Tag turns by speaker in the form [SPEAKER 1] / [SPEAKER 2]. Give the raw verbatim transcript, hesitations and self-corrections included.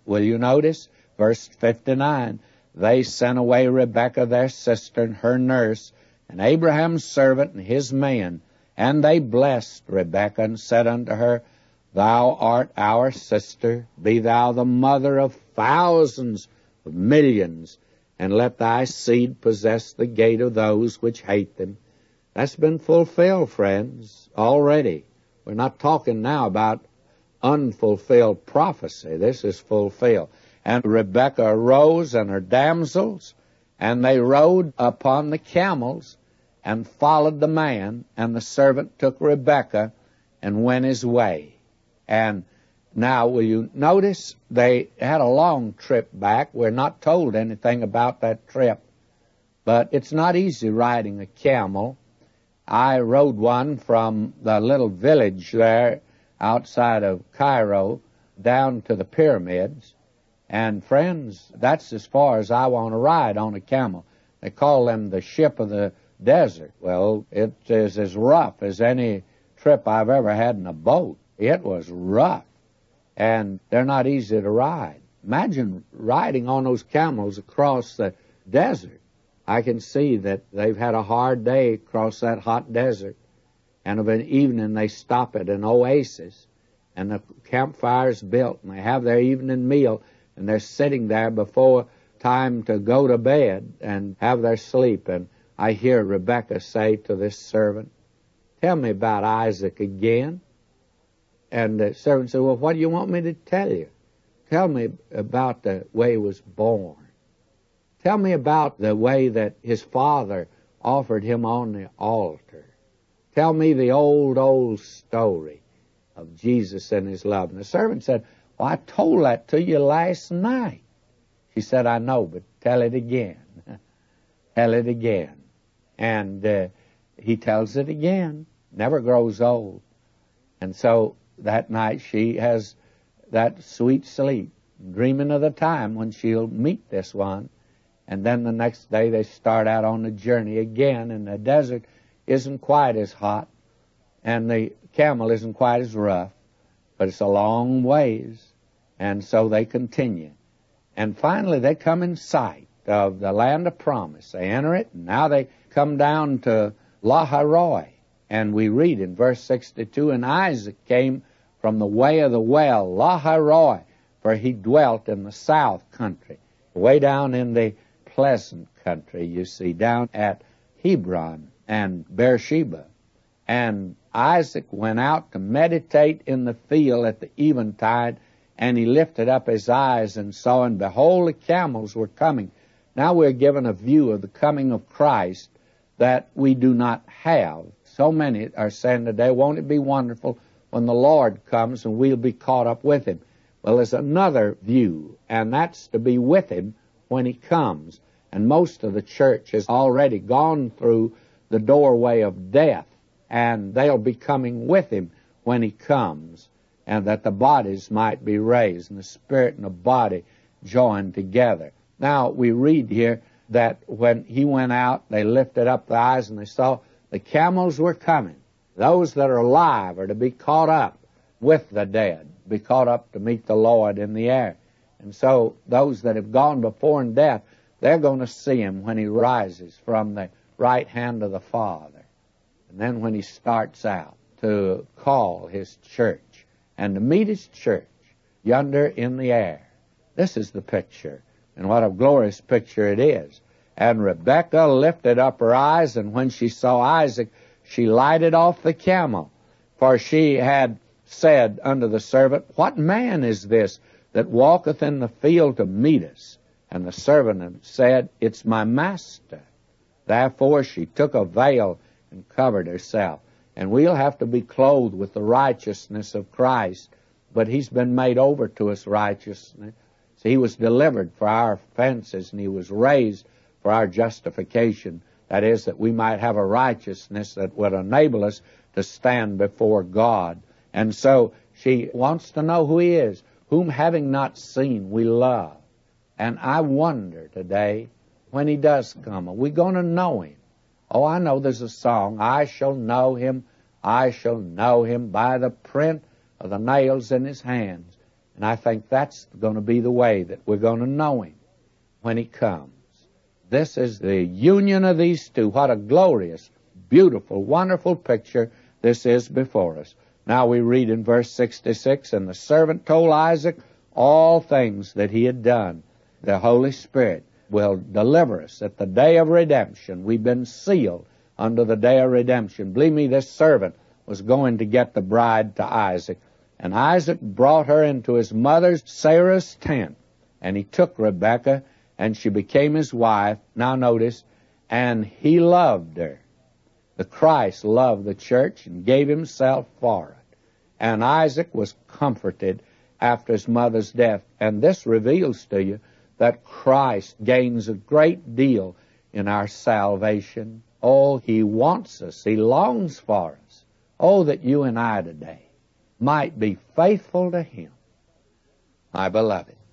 [SPEAKER 1] Will you notice? Verse fifty-nine, they sent away Rebekah their sister and her nurse, and Abraham's servant and his men, and they blessed Rebekah and said unto her, Thou art our sister, be thou the mother of thousands of millions, and let thy seed possess the gate of those which hate them. That's been fulfilled, friends, already. We're not talking now about unfulfilled prophecy. This is fulfilled. And Rebekah arose and her damsels, and they rode upon the camels and followed the man, and the servant took Rebekah and went his way. And now, will you notice they had a long trip back. We're not told anything about that trip, but it's not easy riding a camel. I rode one from the little village there outside of Cairo down to the pyramids. And friends, that's as far as I want to ride on a camel. They call them the ship of the desert. Well, it is as rough as any trip I've ever had in a boat. It was rough, and they're not easy to ride. Imagine riding on those camels across the desert. I can see that they've had a hard day across that hot desert, and of an evening they stop at an oasis, and the campfire's built, and they have their evening meal, and they're sitting there before time to go to bed and have their sleep. And I hear Rebekah say to this servant, Tell me about Isaac again. And the servant said, Well, what do you want me to tell you? Tell me about the way he was born. Tell me about the way that his father offered him on the altar. Tell me the old, old story of Jesus and his love. And the servant said, Well, I told that to you last night. She said, I know, but tell it again. Tell it again. And uh, he tells it again. Never grows old. And so that night she has that sweet sleep, dreaming of the time when she'll meet this one. And then the next day they start out on the journey again, and the desert isn't quite as hot, and the camel isn't quite as rough, but it's a long ways. And so they continue. And finally they come in sight of the land of promise. They enter it, and now they come down to Lahairoi. And we read in verse sixty-two, And Isaac came from the way of the well, Lahairoi, for he dwelt in the south country, way down in the pleasant country, you see, down at Hebron and Beersheba. And Isaac went out to meditate in the field at the eventide, and he lifted up his eyes and saw, and behold, the camels were coming. Now we're given a view of the coming of Christ that we do not have. So many are saying today, won't it be wonderful when the Lord comes and we'll be caught up with him? Well, there's another view, and that's to be with him when he comes. And most of the church has already gone through the doorway of death, and they'll be coming with him when he comes, and that the bodies might be raised, and the spirit and the body joined together. Now, we read here that when he went out, they lifted up their eyes, and they saw the camels were coming. Those that are alive are to be caught up with the dead, be caught up to meet the Lord in the air. And so those that have gone before in death, they're going to see him when he rises from the right hand of the Father. And then when he starts out to call his church and to meet his church yonder in the air. This is the picture, and what a glorious picture it is. And Rebekah lifted up her eyes, and when she saw Isaac, she lighted off the camel. For she had said unto the servant, What man is this that walketh in the field to meet us? And the servant said, It's my master. Therefore she took a veil and covered herself. And we'll have to be clothed with the righteousness of Christ, but he's been made over to us righteousness. So he was delivered for our offenses, and he was raised for our justification. That is, that we might have a righteousness that would enable us to stand before God. And so she wants to know who he is, whom having not seen we love. And I wonder today, when he does come, are we going to know him? Oh, I know there's a song, I shall know him, I shall know him by the print of the nails in his hands. And I think that's going to be the way that we're going to know Him when He comes. This is the union of these two. What a glorious, beautiful, wonderful picture this is before us. Now we read in verse sixty-six, and the servant told Isaac all things that he had done. The Holy Spirit will deliver us at the day of redemption. We've been sealed under the day of redemption. Believe me, this servant was going to get the bride to Isaac. And Isaac brought her into his mother Sarah's tent. And he took Rebekah, and she became his wife. Now notice, and he loved her. The Christ loved the church and gave himself for it. And Isaac was comforted after his mother's death. And this reveals to you that Christ gains a great deal in our salvation. Oh, He wants us. He longs for us. Oh, that you and I today might be faithful to Him. My beloved,